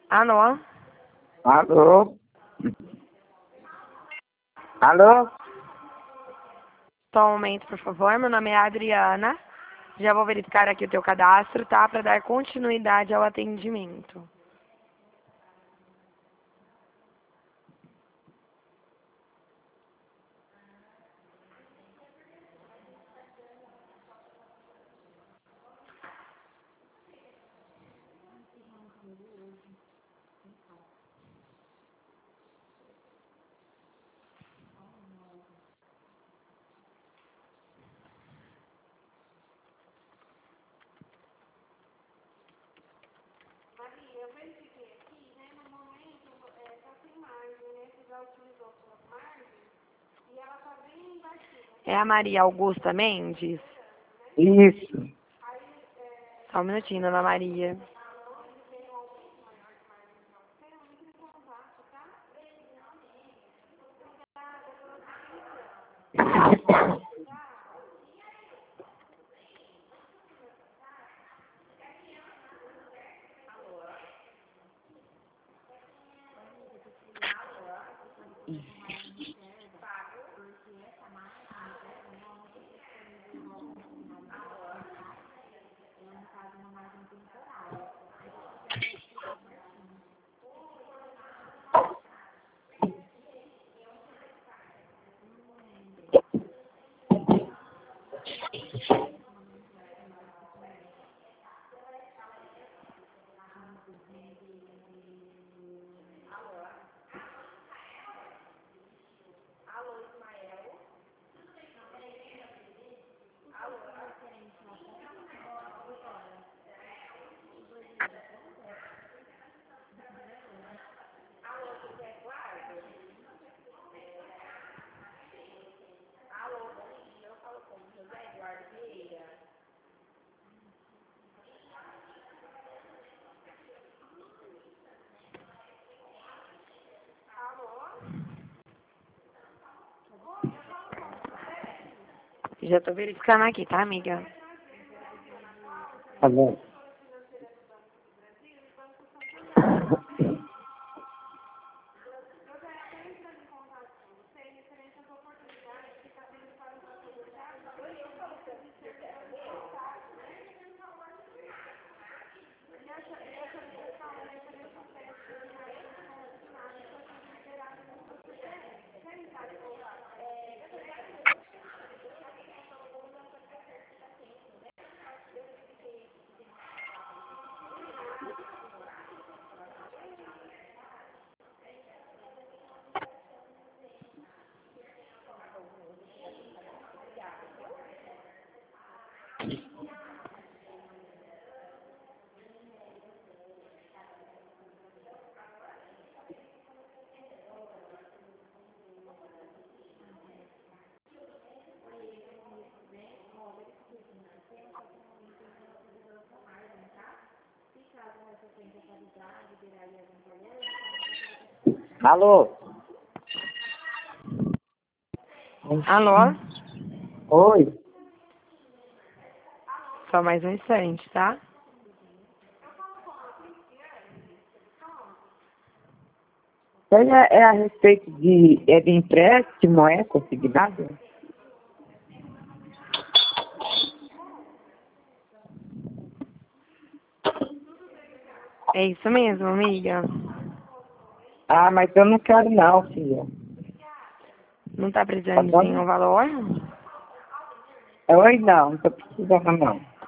Alô? Alô? Alô? Só um momento, por favor. Meu nome é Adriana. Já vou verificar aqui o teu cadastro, tá? Para dar continuidade ao atendimento. É a Maria Augusta Mendes? Isso. Só um minutinho, dona Maria. Já tô verificando aqui, tá, amiga? Tá bom. Alô? Alô? Oi? Só mais um instante, tá? É a respeito de empréstimo, consignado? É isso mesmo, amiga. Ah, mas eu não quero não, filha. Não tá Tá precisando de bom? nenhum valor? Oi, não tô precisando não.